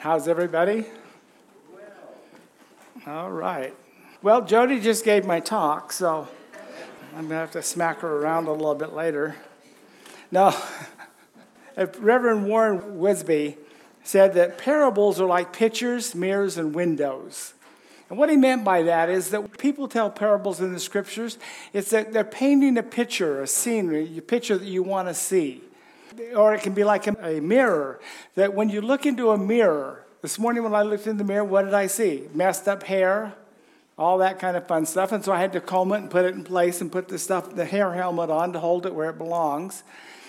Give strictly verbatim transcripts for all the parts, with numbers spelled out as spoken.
How's everybody? All right. Well, Jody just gave my talk, so I'm going to have to smack her around a little bit later. Now, Reverend Warren Wisby said that parables are like pictures, mirrors, and windows. And what he meant by that is that when people tell parables in the scriptures, it's that they're painting a picture, a scenery, a picture that you want to see. Or it can be like a mirror, that when you look into a mirror, this morning when I looked in the mirror, what did I see? Messed up hair, all that kind of fun stuff. And so I had to comb it and put it in place and put the stuff, the hair helmet on to hold it where it belongs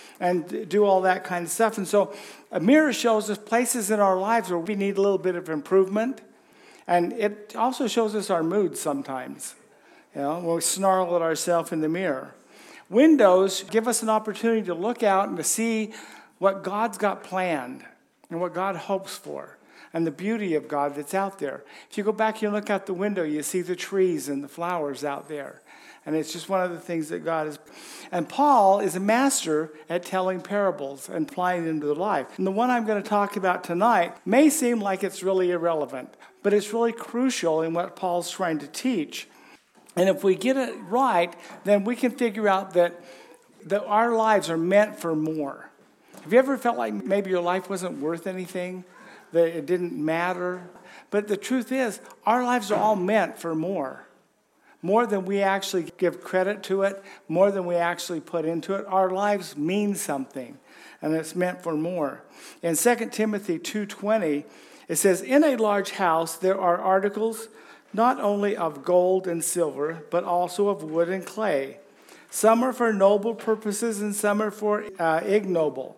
and do all that kind of stuff. And so a mirror shows us places in our lives where we need a little bit of improvement. And it also shows us our moods sometimes, you know, when we snarl at ourselves in the mirror. Windows give us an opportunity to look out and to see what God's got planned and what God hopes for and the beauty of God that's out there. If you go back and look out the window, you see the trees and the flowers out there. And it's just one of the things that God is. And Paul is a master at telling parables and applying them to the life. And the one I'm going to talk about tonight may seem like it's really irrelevant, but it's really crucial in what Paul's trying to teach. And if we get it right, then we can figure out that, that our lives are meant for more. Have you ever felt like maybe your life wasn't worth anything, that it didn't matter? But the truth is, our lives are all meant for more. More than we actually give credit to it, more than we actually put into it. Our lives mean something, and it's meant for more. In Second Timothy two twenty, it says, "In a large house there are articles not only of gold and silver, but also of wood and clay. Some are for noble purposes and some are for uh, ignoble."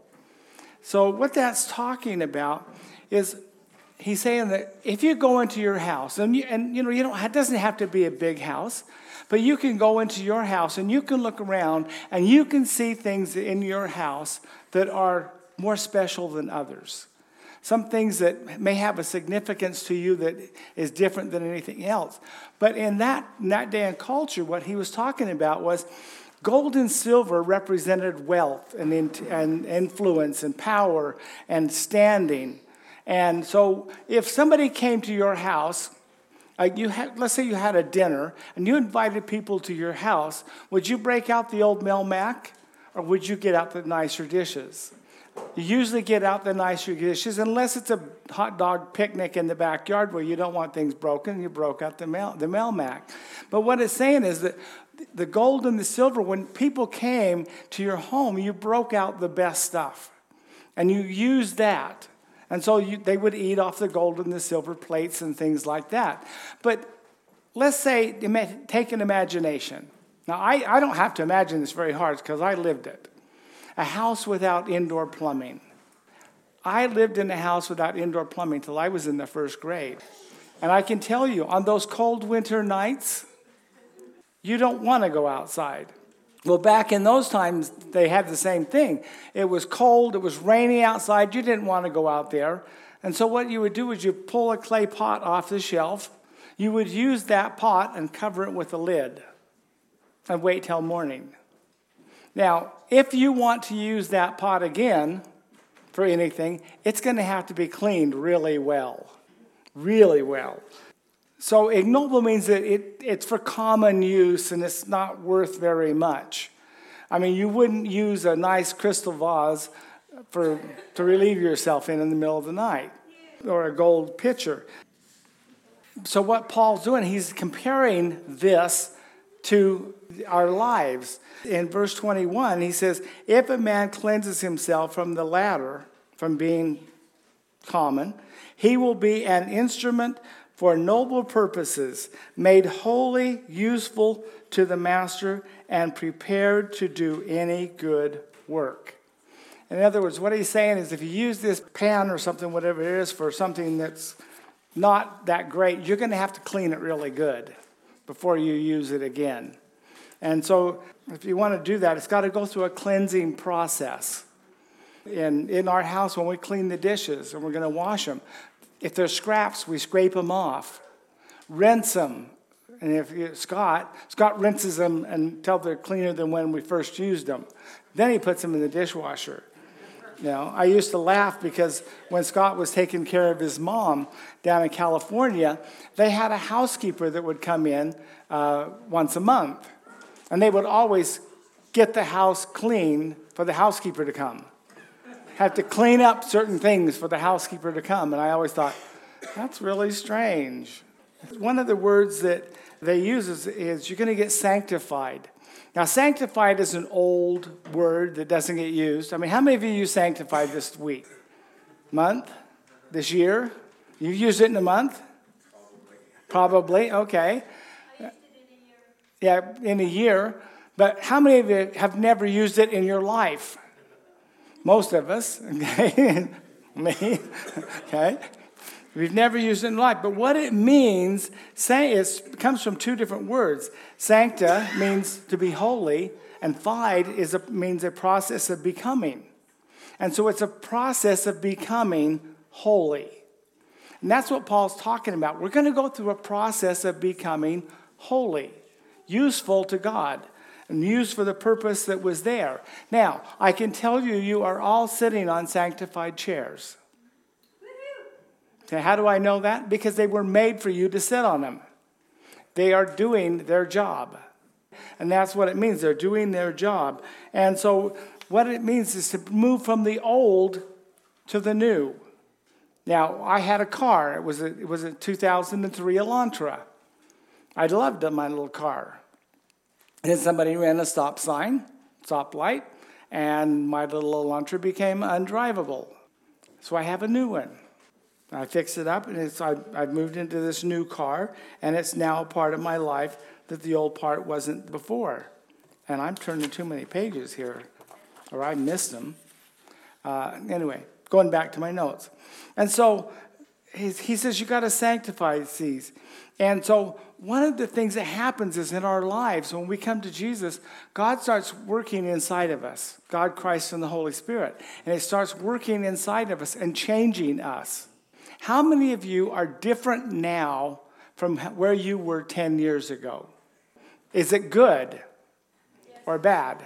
So what that's talking about is he's saying that if you go into your house, and you, and you know, you don't, it doesn't have to be a big house, but you can go into your house and you can look around and you can see things in your house that are more special than others. Some things that may have a significance to you that is different than anything else. But in that, in that day and culture, what he was talking about was gold and silver represented wealth and, and influence and power and standing. And so if somebody came to your house, uh, you had, let's say you had a dinner and you invited people to your house, would you break out the old Melmac or would you get out the nicer dishes? You usually get out the nicer dishes, unless it's a hot dog picnic in the backyard where you don't want things broken. You broke out the Mel, the Melmac. But what it's saying is that the gold and the silver, when people came to your home, you broke out the best stuff. And you used that. And so you, they would eat off the gold and the silver plates and things like that. But let's say, take an imagination. Now, I, I don't have to imagine this very hard because I lived it. A house without indoor plumbing. I lived in a house without indoor plumbing till I was in the first grade. And I can tell you, on those cold winter nights, you don't want to go outside. Well, back in those times, they had the same thing. It was cold, it was rainy outside, you didn't want to go out there. And so what you would do is you pull a clay pot off the shelf, you would use that pot and cover it with a lid and wait till morning. Now, if you want to use that pot again for anything, it's going to have to be cleaned really well, really well. So ignoble means that it, it's for common use and it's not worth very much. I mean, you wouldn't use a nice crystal vase for to relieve yourself in in the middle of the night, or a gold pitcher. So what Paul's doing, he's comparing this to our lives. In verse twenty-one, he says, "If a man cleanses himself from the latter, from being common, he will be an instrument for noble purposes, made holy, useful to the master, and prepared to do any good work." In other words, what he's saying is if you use this pan or something, whatever it is, for something that's not that great, you're going to have to clean it really good before you use it again. And so if you want to do that, it's got to go through a cleansing process. In, in our house, when we clean the dishes and we're going to wash them, if there's scraps, we scrape them off, rinse them. And if you, Scott, Scott rinses them until they're cleaner than when we first used them. Then he puts them in the dishwasher. You know, I used to laugh because when Scott was taking care of his mom down in California, they had a housekeeper that would come in uh, once a month. And they would always get the house clean for the housekeeper to come. Have to clean up certain things for the housekeeper to come. And I always thought, that's really strange. One of the words that they use is, is you're going to get sanctified. Now, sanctified is an old word that doesn't get used. I mean, how many of you use sanctified this week? Month? This year? You've used it in a month? Probably. Probably, okay. I used it in a year. Yeah, in a year. But how many of you have never used it in your life? Most of us, okay? Me, okay? We've never used it in life. But what it means, say, it comes from two different words. Sancta means to be holy, and fide is a, means a process of becoming. And so it's a process of becoming holy. And that's what Paul's talking about. We're going to go through a process of becoming holy, useful to God, and used for the purpose that was there. Now, I can tell you, you are all sitting on sanctified chairs. Okay, how do I know that? Because they were made for you to sit on them. They are doing their job. And that's what it means. They're doing their job. And so what it means is to move from the old to the new. Now, I had a car. It was a, it was a two thousand three Elantra. I loved my little car. And then somebody ran a stop sign, stop light, and my little Elantra became undrivable. So I have a new one. I fixed it up, and it's, I, I've moved into this new car, and it's now a part of my life that the old part wasn't before. And I'm turning too many pages here, or I missed them. Uh, anyway, going back to my notes. And so he, he says you got to sanctify these. And so one of the things that happens is in our lives, when we come to Jesus, God starts working inside of us, God, Christ, and the Holy Spirit. And it starts working inside of us and changing us. How many of you are different now from where you were ten years ago? Is it good or bad?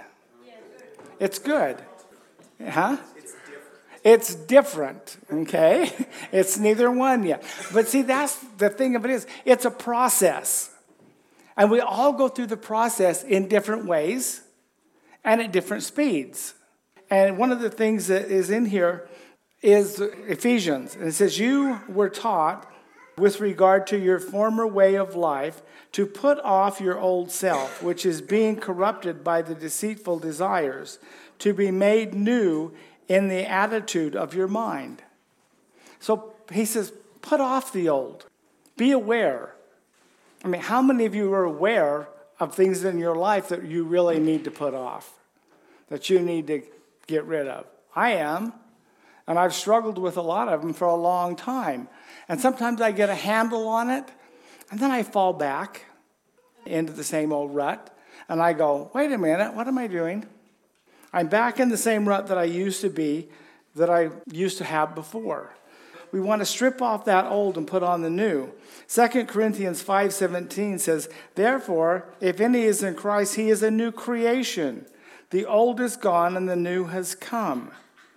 It's good. Huh? It's different. It's different, okay? It's neither one yet. But see, that's the thing of it is, it's a process. And we all go through the process in different ways and at different speeds. And one of the things that is in here is Ephesians. And it says, you were taught with regard to your former way of life to put off your old self, which is being corrupted by the deceitful desires, to be made new in the attitude of your mind. So he says, put off the old. Be aware. I mean, how many of you are aware of things in your life that you really need to put off, that you need to get rid of? I am. And I've struggled with a lot of them for a long time. And sometimes I get a handle on it, and then I fall back into the same old rut. And I go, wait a minute, what am I doing? I'm back in the same rut that I used to be, that I used to have before. We want to strip off that old and put on the new. Second Corinthians five seventeen says, therefore, if any is in Christ, he is a new creation. The old is gone and the new has come.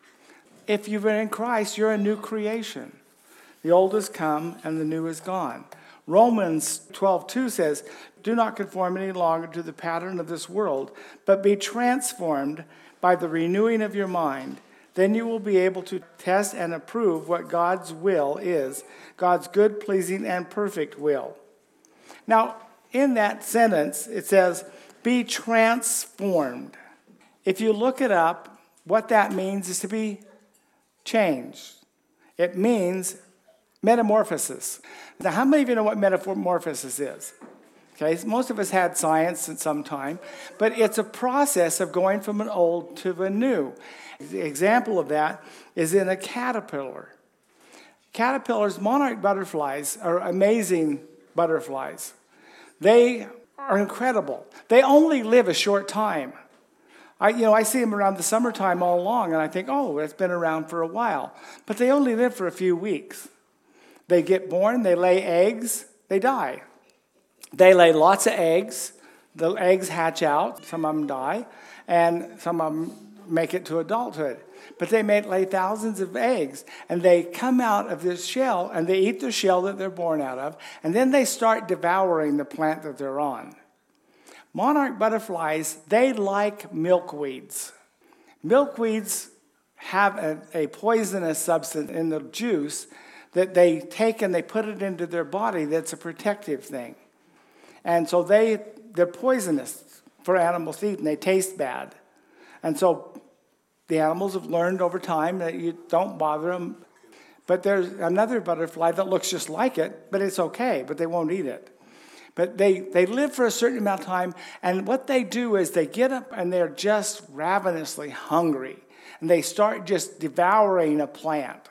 If you've been in Christ, you're a new creation. The old has come and the new is gone. Romans twelve two says, do not conform any longer to the pattern of this world, but be transformed by the renewing of your mind. Then you will be able to test and approve what God's will is, God's good, pleasing, and perfect will. Now, in that sentence, it says, be transformed. If you look it up, what that means is to be changed. It means metamorphosis. Now, how many of you know what metamorphosis is? Okay, most of us had science at some time, but it's a process of going from an old to a new. The example of that is in a caterpillar. Caterpillars, monarch butterflies, are amazing butterflies. They are incredible. They only live a short time. I, you know, I see them around the summertime all along, and I think, oh, it's been around for a while. But they only live for a few weeks. They get born, they lay eggs, they die. They lay lots of eggs. The eggs hatch out. Some of them die, and some of them make it to adulthood. But they may lay thousands of eggs, and they come out of this shell, and they eat the shell that they're born out of, and then they start devouring the plant that they're on. Monarch butterflies, they like milkweeds. Milkweeds have a, a poisonous substance in the juice that they take and they put it into their body that's a protective thing. And so they, they're poisonous for animals to eat, and they taste bad. And so the animals have learned over time that you don't bother them. But there's another butterfly that looks just like it, but it's okay, but they won't eat it. But they, they live for a certain amount of time, and what they do is they get up and they're just ravenously hungry, and they start just devouring a plant.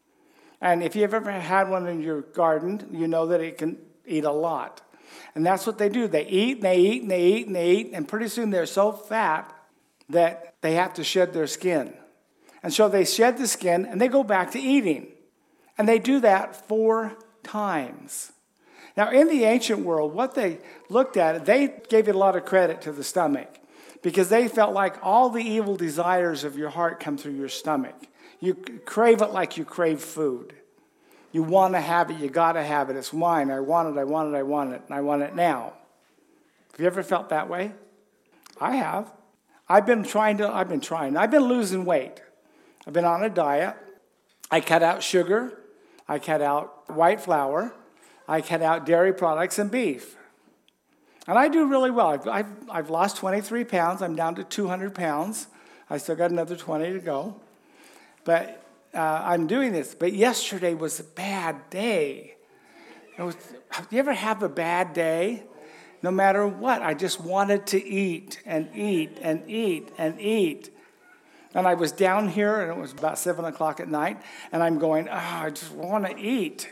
And if you've ever had one in your garden, you know that it can eat a lot. And that's what they do. They eat, and they eat, and they eat, and they eat, and pretty soon they're so fat that they have to shed their skin. And so they shed the skin, and they go back to eating. And they do that four times. Now, in the ancient world, what they looked at, they gave it a lot of credit to the stomach because they felt like all the evil desires of your heart come through your stomach. You crave it like you crave food. You want to have it, you got to have it. It's mine. I want it, I want it, I want it, and I want it now. Have you ever felt that way? I have. I've been trying to, I've been trying. I've been losing weight. I've been on a diet. I cut out sugar. I cut out white flour. I cut out dairy products and beef. And I do really well. I've, I've, I've lost twenty-three pounds. I'm down to two hundred pounds. I still got another twenty to go. But uh, I'm doing this. But yesterday was a bad day. It was, have you ever have a bad day? No matter what, I just wanted to eat and eat and eat and eat. And I was down here, and it was about seven o'clock at night, and I'm going, oh, I just want to eat.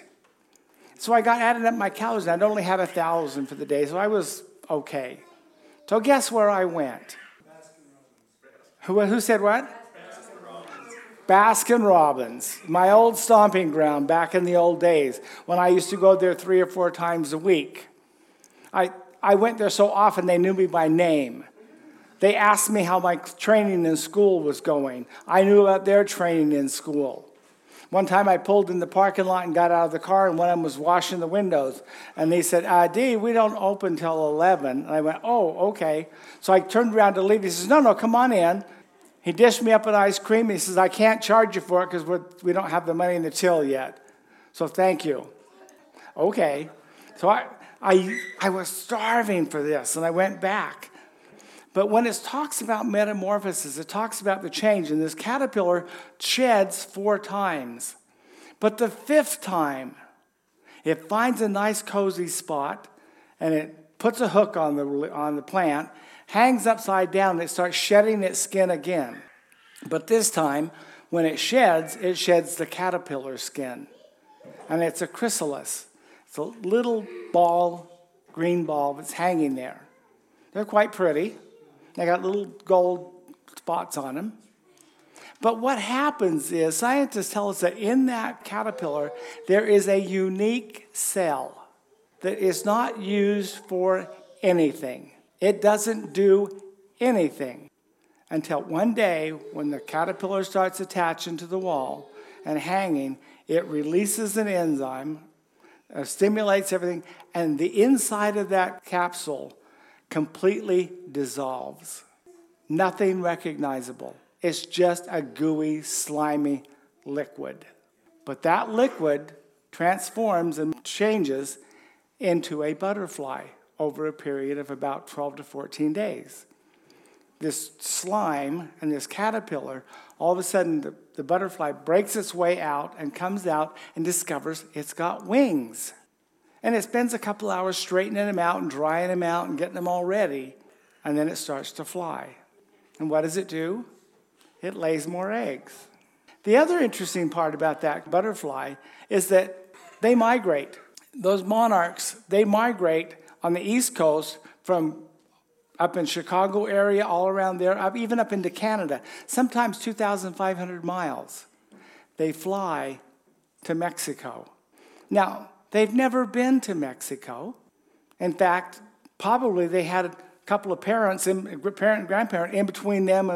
So I got added up my calories, and I'd only had a thousand for the day, so I was okay. So guess where I went? Who, who said what? Baskin Robbins. Baskin Robbins, my old stomping ground back in the old days when I used to go there three or four times a week. I, I went there so often they knew me by name. They asked me how my training in school was going. I knew about their training in school. One time I pulled in the parking lot and got out of the car, and one of them was washing the windows. And they said, uh, Dee, we don't open till eleven. And I went, oh, okay. So I turned around to leave. He says, no, no, come on in. He dished me up an ice cream. He says, I can't charge you for it because we don't have the money in the till yet. So thank you. Okay. So I, I, I was starving for this, and I went back. But when it talks about metamorphosis, it talks about the change. And this caterpillar sheds four times. But the fifth time, it finds a nice cozy spot, and it puts a hook on the, on the plant, hangs upside down, and it starts shedding its skin again. But this time, when it sheds, it sheds the caterpillar skin. And it's a chrysalis. It's a little ball, green ball that's hanging there. They're quite pretty. They got little gold spots on them. But what happens is, scientists tell us that in that caterpillar, there is a unique cell that is not used for anything. It doesn't do anything until one day when the caterpillar starts attaching to the wall and hanging, it releases an enzyme, uh, stimulates everything, and the inside of that capsule completely dissolves. Nothing recognizable. It's just a gooey, slimy liquid. But that liquid transforms and changes into a butterfly over a period of about twelve to fourteen days. This slime and this caterpillar, all of a sudden the, the butterfly breaks its way out and comes out and discovers it's got wings. And it spends a couple hours straightening them out and drying them out and getting them all ready. And then it starts to fly. And what does it do? It lays more eggs. The other interesting part about that butterfly is that they migrate. Those monarchs, they migrate on the East Coast from up in Chicago area, all around there, up, even up into Canada, sometimes two thousand five hundred miles. They fly to Mexico. Now, they've never been to Mexico. In fact, probably they had a couple of parents, and parent and grandparent, in between them and the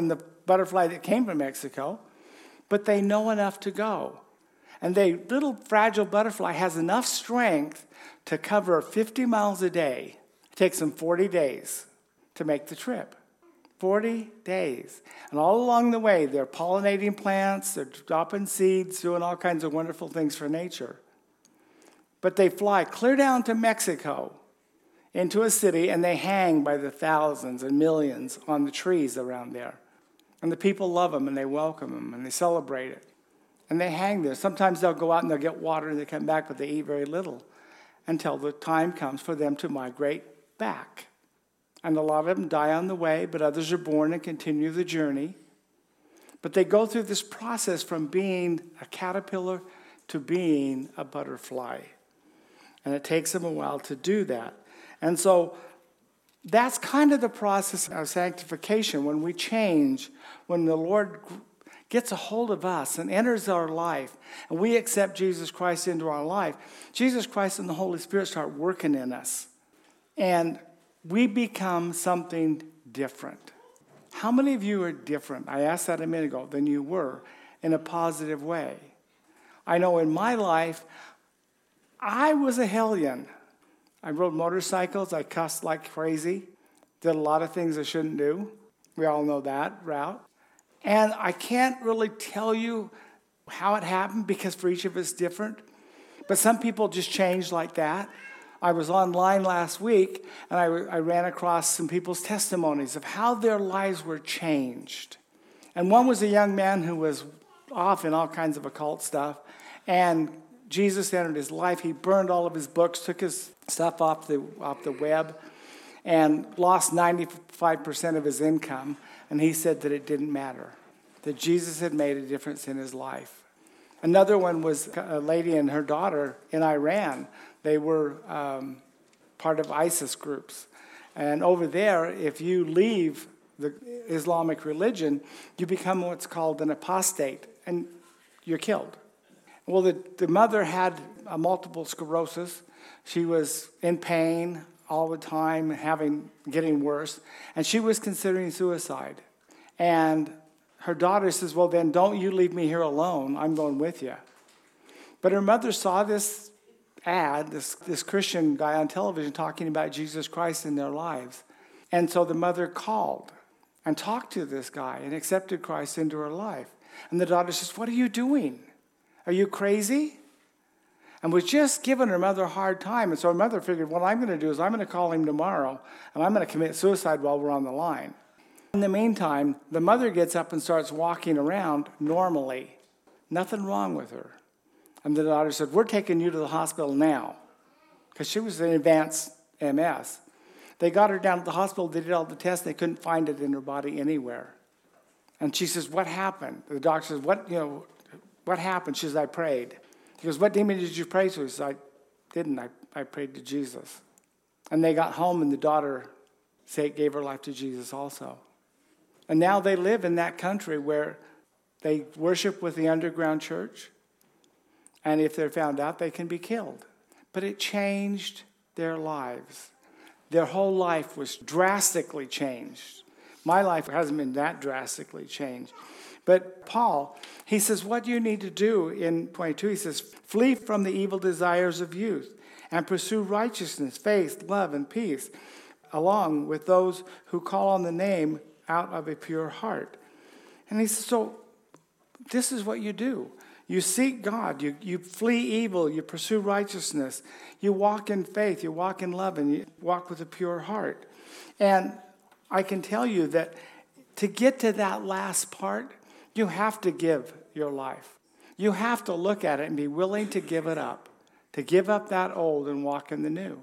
butterfly that came from Mexico, but they know enough to go. And the little fragile butterfly has enough strength to cover fifty miles a day. It takes them forty days to make the trip. forty days. And all along the way, they're pollinating plants, they're dropping seeds, doing all kinds of wonderful things for nature. But they fly clear down to Mexico, into a city, and they hang by the thousands and millions on the trees around there. And the people love them, and they welcome them, and they celebrate it. And they hang there. Sometimes they'll go out and they'll get water, and they come back, but they eat very little until the time comes for them to migrate back. And a lot of them die on the way, but others are born and continue the journey. But they go through this process from being a caterpillar to being a butterfly. And it takes them a while to do that. And so that's kind of the process of sanctification. When we change, when the Lord gets a hold of us and enters our life, and we accept Jesus Christ into our life, Jesus Christ and the Holy Spirit start working in us. And we become something different. How many of you are different? I asked that a minute ago, than you were, in a positive way. I know in my life, I was a hellion. I rode motorcycles, I cussed like crazy, did a lot of things I shouldn't do. We all know that route. And I can't really tell you how it happened because for each of us different. But some people just change like that. I was online last week, and I, I ran across some people's testimonies of how their lives were changed. And one was a young man who was off in all kinds of occult stuff, and Jesus entered his life. He burned all of his books, took his stuff off the, off the web, and lost ninety-five percent of his income. And he said that it didn't matter, that Jesus had made a difference in his life. Another one was a lady and her daughter in Iran. They were um, part of ISIS groups. And over there, if you leave the Islamic religion, you become what's called an apostate, and you're killed. Well, the, the mother had a multiple sclerosis. She was in pain all the time, having getting worse, and she was considering suicide. And her daughter says, well, then don't you leave me here alone. I'm going with you. But her mother saw this ad, this, this Christian guy on television talking about Jesus Christ in their lives. And so the mother called and talked to this guy and accepted Christ into her life. And the daughter says, what are you doing? Are you crazy? And was just giving her mother a hard time. And so her mother figured, what I'm going to do is I'm going to call him tomorrow, and I'm going to commit suicide while we're on the line. In the meantime, the mother gets up and starts walking around normally. Nothing wrong with her. And the daughter said, we're taking you to the hospital now, because she was in advanced M S. They got her down to the hospital. They did all the tests. They couldn't find it in her body anywhere. And she says, what happened? The doctor says, what, you know, what happened? She says, I prayed. He goes, what demon did you pray to? He says, I didn't. I, I prayed to Jesus. And they got home, and the daughter said, gave her life to Jesus also. And now they live in that country where they worship with the underground church. And if they're found out, they can be killed. But it changed their lives. Their whole life was drastically changed. My life hasn't been that drastically changed. But Paul, he says, what do you need to do in twenty-two? He says, flee from the evil desires of youth and pursue righteousness, faith, love, and peace, along with those who call on the name out of a pure heart. And he says, so this is what you do. You seek God, you, you flee evil, you pursue righteousness, you walk in faith, you walk in love, and you walk with a pure heart. And I can tell you that to get to that last part, you have to give your life. You have to look at it and be willing to give it up, to give up that old and walk in the new.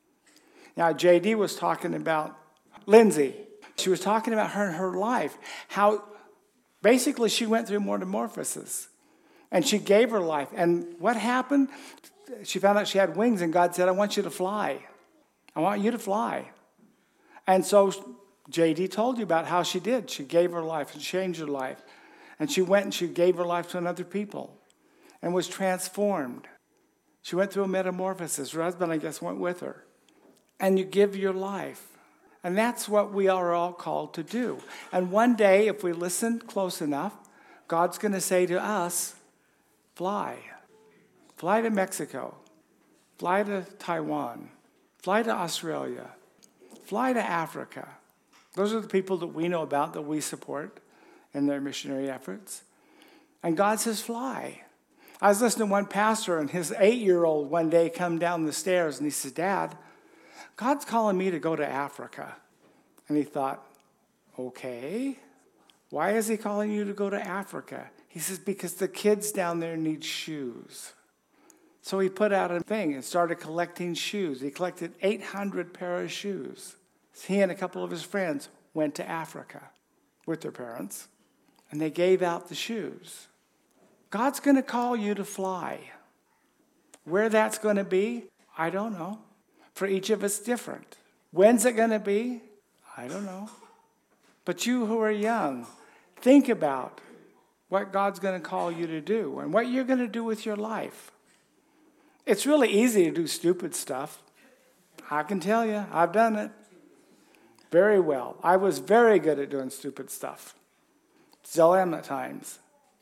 Now, J D was talking about Lindsay. She was talking about her and her life, how basically she went through metamorphosis. And she gave her life. And what happened? She found out she had wings, and God said, I want you to fly. I want you to fly. And so J D told you about how she did. She gave her life and changed her life. And she went and she gave her life to another people and was transformed. She went through a metamorphosis. Her husband, I guess, went with her. And you give your life. And that's what we are all called to do. And one day, if we listen close enough, God's going to say to us, fly. Fly to Mexico. Fly to Taiwan. Fly to Australia. Fly to Africa. Those are the people that we know about, that we support in their missionary efforts. And God says, fly. I was listening to one pastor, and his eight-year-old one day come down the stairs, and he said, Dad, God's calling me to go to Africa. And he thought, okay, why is he calling you to go to Africa? He says, because the kids down there need shoes. So he put out a thing and started collecting shoes. He collected eight hundred pairs of shoes. He and a couple of his friends went to Africa with their parents, and they gave out the shoes. God's going to call you to fly. Where that's going to be, I don't know. For each of us, different. When's it going to be? I don't know. But you who are young, think about what God's going to call you to do and what you're going to do with your life. It's really easy to do stupid stuff. I can tell you, I've done it very well. I was very good at doing stupid stuff. Still am at times.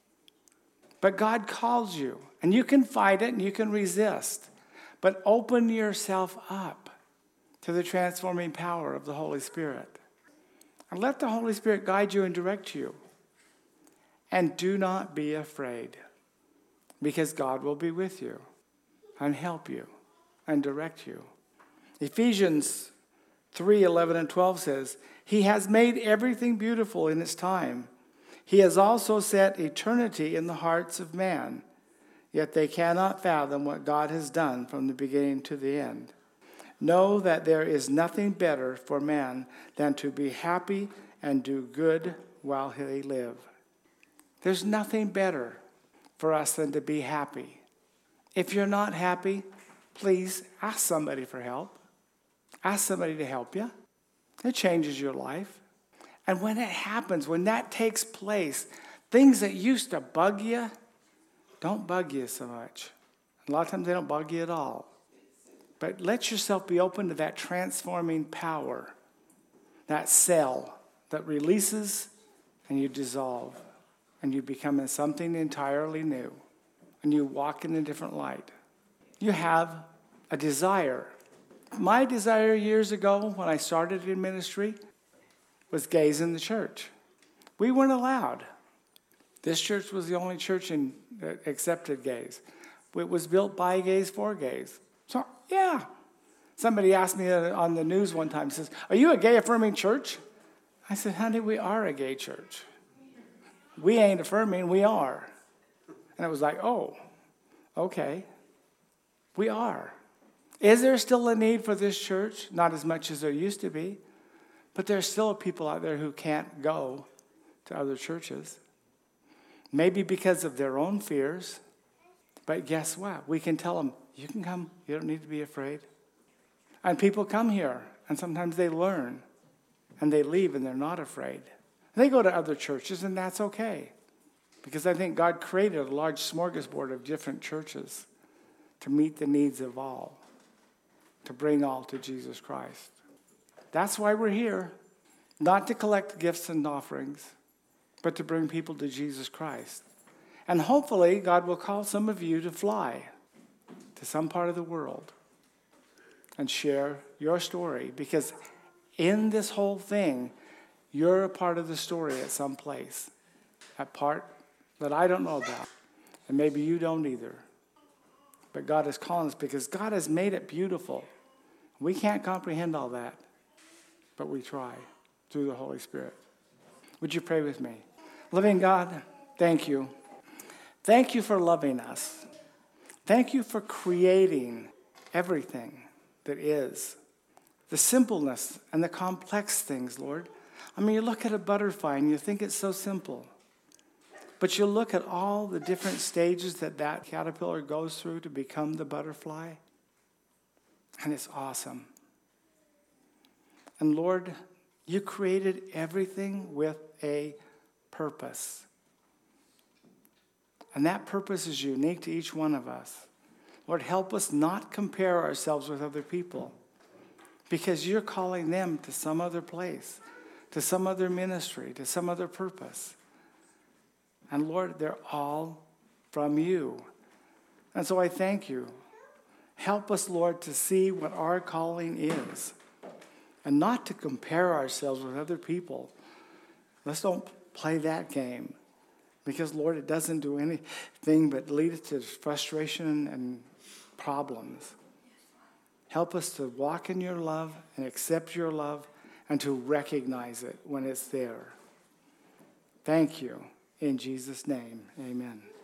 But God calls you, and you can fight it and you can resist. But open yourself up to the transforming power of the Holy Spirit. And let the Holy Spirit guide you and direct you. And do not be afraid, because God will be with you and help you and direct you. Ephesians three, eleven and twelve says, He has made everything beautiful in its time. He has also set eternity in the hearts of man, yet they cannot fathom what God has done from the beginning to the end. Know that there is nothing better for man than to be happy and do good while they live. There's nothing better for us than to be happy. If you're not happy, please ask somebody for help. Ask somebody to help you. It changes your life. And when it happens, when that takes place, things that used to bug you don't bug you so much. A lot of times they don't bug you at all. But let yourself be open to that transforming power, that cell that releases and you dissolve, and you become something entirely new, and you walk in a different light. You have a desire. My desire years ago when I started in ministry was gays in the church. We weren't allowed. This church was the only church in, that accepted gays. It was built by gays for gays. So, yeah. Somebody asked me on the news one time, says, are you a gay-affirming church? I said, honey, we are a gay church. We ain't affirming, we are. And it was like, oh, okay. We are. Is there still a need for this church? Not as much as there used to be. But there's still people out there who can't go to other churches. Maybe because of their own fears. But guess what? We can tell them, you can come. You don't need to be afraid. And people come here, and sometimes they learn. And they leave, and they're not afraid. They go to other churches, and that's okay. Because I think God created a large smorgasbord of different churches to meet the needs of all. To bring all to Jesus Christ. That's why we're here. Not to collect gifts and offerings, but to bring people to Jesus Christ. And hopefully, God will call some of you to fly to some part of the world and share your story. Because in this whole thing, you're a part of the story at some place. A part that I don't know about. And maybe you don't either. But God is calling us because God has made it beautiful. We can't comprehend all that. But we try through the Holy Spirit. Would you pray with me? Living God, thank you. Thank you for loving us. Thank you for creating everything that is. The simpleness and the complex things, Lord. I mean, you look at a butterfly and you think it's so simple. But you look at all the different stages that that caterpillar goes through to become the butterfly. And it's awesome. And Lord, you created everything with a purpose. And that purpose is unique to each one of us. Lord, help us not compare ourselves with other people, because you're calling them to some other place, to some other ministry, to some other purpose. And Lord, they're all from you. And so I thank you. Help us, Lord, to see what our calling is and not to compare ourselves with other people. Let's don't play that game because, Lord, it doesn't do anything but lead us to frustration and problems. Help us to walk in your love and accept your love and to recognize it when it's there. Thank you. In Jesus' name, amen.